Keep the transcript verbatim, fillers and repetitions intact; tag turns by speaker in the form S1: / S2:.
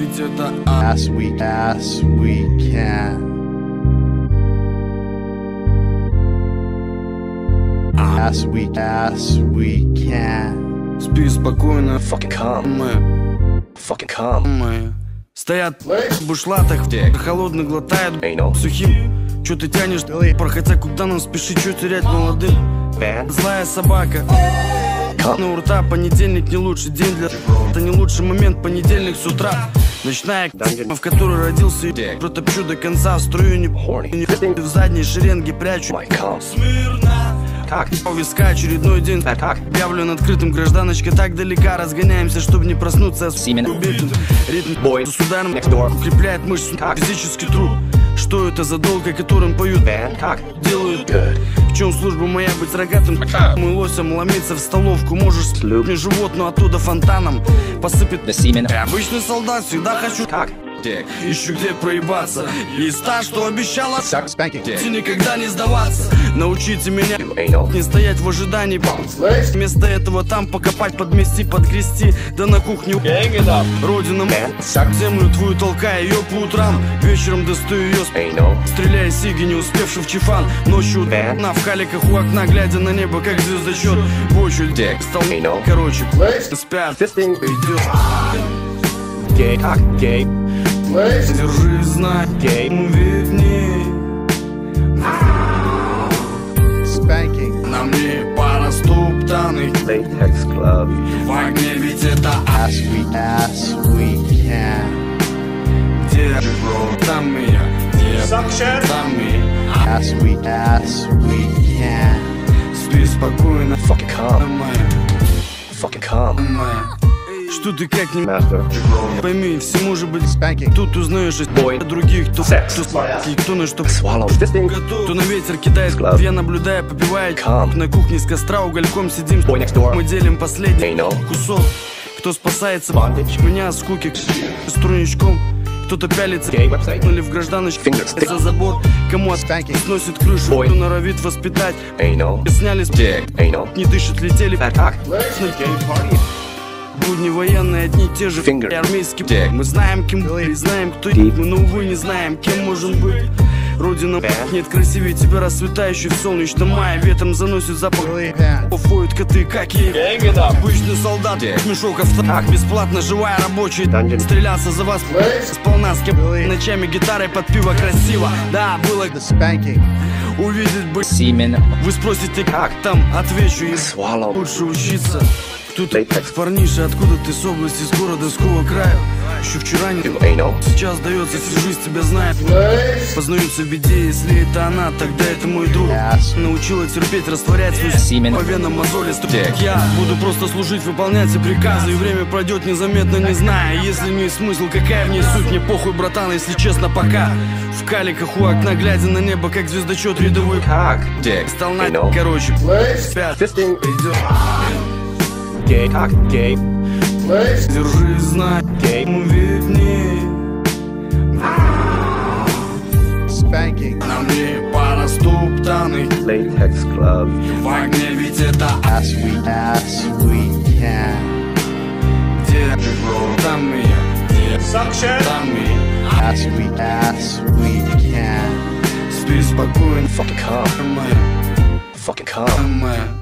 S1: ведь это
S2: as we, as we can. As we, as we can.
S1: Спи спокойно,
S3: Fucking calm.
S1: мы,
S3: Fucking calm.
S1: мы. Стоят в бушлатах, холодно глотают
S3: Hey, no.
S1: сухим. Чё ты тянешь, хотя куда нам спешить, чё терять молодым?
S3: Bad.
S1: Злая собака. На у рта понедельник не лучший день для... Это не лучший момент, понедельник с утра. Ночная в которой родился и протопчу до конца. Строю не
S3: Horny.
S1: в задней шеренге прячу.
S3: My calm. Как?
S1: У виска очередной день.
S3: Как?
S1: Объявлен открытым, гражданочка так далека. Разгоняемся, чтобы не проснуться с
S3: Семен.
S1: убитым. Ритм
S3: Boy.
S1: с ударом
S3: Next door.
S1: укрепляет мышцу.
S3: Как?
S1: Физический труд. Что это за долг, о котором поют?
S3: Bad. Как?
S1: Делают.
S3: Good.
S1: В чем служба моя быть рогатым? Мы лосем ломиться в столовку. Можешь
S3: Слюб.
S1: мне живот, но оттуда фонтаном посыпет.
S3: The semen.
S1: Я обычный солдат, всегда хочу.
S3: Как?
S1: Ищу где проебаться. Есть та, что обещала
S2: Spanking.
S1: и никогда не сдаваться. Научите меня
S3: Anal.
S1: не стоять в ожидании. Вместо этого там покопать, подмести, подгрести. Да на кухню родина. Землю твою толкая ее по утрам. Вечером достаю ее,
S3: Anal.
S1: стреляя сиги, не успевший в чифан. Ночью на в халиках у окна, глядя на небо, как звездочет. В очередь стал
S3: Anal.
S1: короче. Спят,
S3: Fisting.
S1: идет.
S3: Gay. Как? Gay.
S1: Держи, знай,
S3: Gay.
S1: видней.
S2: Spanking.
S1: На мне пара стоптанных.
S3: Latex glove.
S1: В огне ведь это
S2: As we, as we can.
S1: где бро, там и я, где там и я.
S2: As we, as we can.
S1: Спи спокойно,
S3: Fucking calm.
S1: моя,
S3: Fucking calm.
S1: моя. Что ты как не
S3: Master.
S1: пойми, все может быть.
S2: Spanking.
S1: Тут узнаешь от
S3: Boy.
S1: других, кто
S3: Sex.
S1: кто сладкий, кто на что
S3: Swallow. Fisting.
S1: кто на ветер кидает.
S3: Glove.
S1: Я наблюдаю, попивает
S3: Calm.
S1: на кухне с костра угольком сидим.
S3: Boy next door.
S1: Мы делим последний
S3: Anal.
S1: кусок. Кто спасается
S3: Bondage.
S1: меня от скуки струничком. Кто-то пялится
S3: Gay website.
S1: или в гражданочке
S3: Finger stick.
S1: за забор. Кому
S2: Spanking.
S1: сносит крышу,
S3: Boy.
S1: кто норовит воспитать.
S3: Anal.
S1: Сняли с
S3: Anal.
S1: не дышит, летели.
S3: Fat cock.
S1: Будни военные одни и те же.
S3: Finger.
S1: Армейские.
S3: Dick.
S1: Мы знаем, кем были, знаем, кто
S3: Deep.
S1: мы, но увы не знаем, кем можем быть. Родина
S3: Bad.
S1: нет красивее тебя, расцветающий в солнечном мае. Ветром заносит запах.
S2: Really bad.
S1: Пофоют коты, как ей. Обычный солдат, мешок автомат. Бесплатно живая рабочий.
S3: Dungeon.
S1: Стрелялся за вас сполна с кем. Ночами гитарой под пиво красиво. Да, было
S2: The spanking.
S1: увидеть бы.
S3: Semen.
S1: Вы спросите, как там? Отвечу им.
S3: Swallow.
S1: Лучше учиться. Тут
S3: Latex.
S1: парниша, откуда ты с области, с города, с какого края? Еще вчера не
S3: Anal.
S1: сейчас дается, если жизнь тебя знает. Познаются в беде, если это она, тогда это мой друг.
S2: Yes.
S1: Научила терпеть, растворять свою
S3: Semen.
S1: по венам мозоли стучать. Я буду просто служить, выполнять все приказы, и время пройдет незаметно, не зная. Если не смысл, какая в ней суть, мне похуй, братан, если честно, пока. В каликах у окна, глядя на небо, как звездочет рядовой.
S3: Cock. Dick.
S1: Стал на,
S3: Anal.
S1: короче, спят.
S3: Fisting.
S1: Идет.
S3: Gay. Cock. Gay.
S1: Держи, знай,
S3: Gay.
S1: видней.
S2: Spanking.
S1: На мне пара стоптанных.
S3: Latex glove.
S1: В огне ведь это
S2: As we, as we can.
S1: где бро, там и я, где там и я.
S2: As we, as we can.
S1: Спи спокойно,
S3: Fucking calm.
S1: моя,
S3: Fucking calm.
S1: моя.